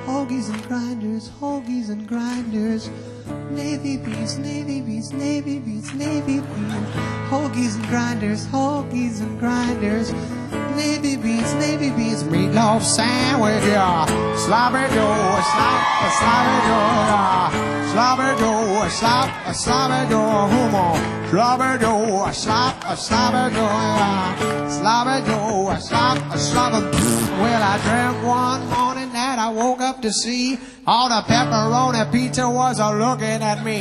hoagies and grinders, hoagies and grinders. Navy beans, Navy beans, Navy beans, Navy beans. Hoagies and grinders, hoagies and grinders. Navy beans, meatloaf sandwich, yeah. Sloppy Joe, sloppy Joe, yeah. Sloppy Joe, sloppy Joe, come on. Sloppy Joe, sloppy Joe, yeah. Sloppy Joe, sloppy. Well, I drank one morning that I woke up to see all the pepperoni pizza was a looking at me.